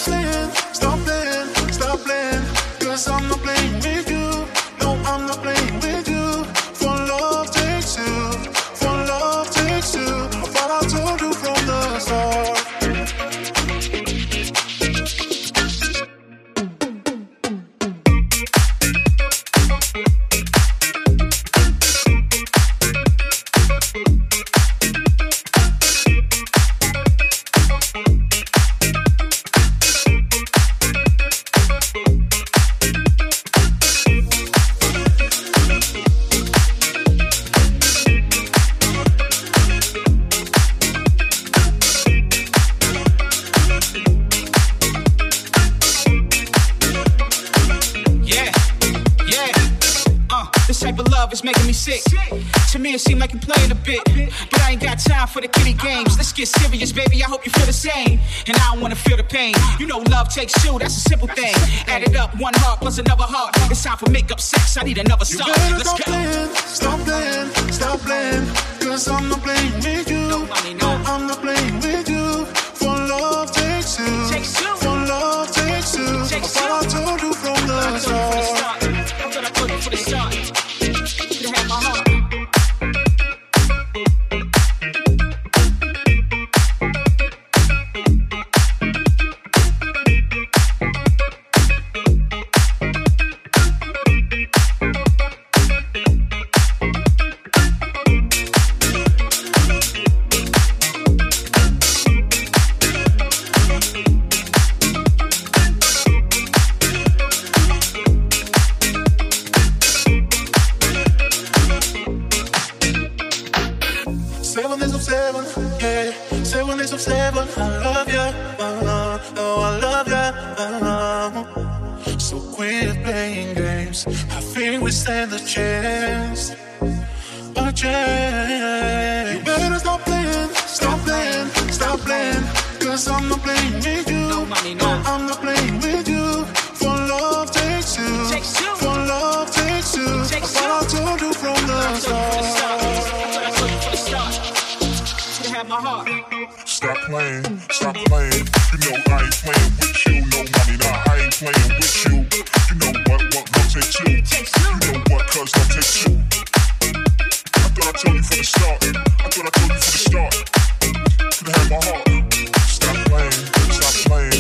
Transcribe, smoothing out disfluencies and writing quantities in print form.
To me, it seemed like you're playing a bit, but I ain't got time for the kiddie games. Let's get serious, baby. I hope you feel the same. And I don't wanna feel the pain. You know, love takes two. That's a simple thing. Add it up, one heart plus another heart. It's time for makeup sex. I need another song. Let's go. Stop playing. 'Cause I'm not playing with you. No, I'm not playing with you. For love takes two. For love takes two. I thought I told you from the start. I thought I told you from the start. You have my heart. Stand a chance, a chance. You better stop playing, 'cause I'm not playing with you. No, I'm not playing with you. For love takes two. For love takes two. I thought I told you from the start. You have my heart. Stop playing. You know I ain't playing with you. No money, nah, I ain't playing with you. You know what love takes two. You know what, 'cause love takes two. I thought I told you from the start. You could have my heart. Stop playing.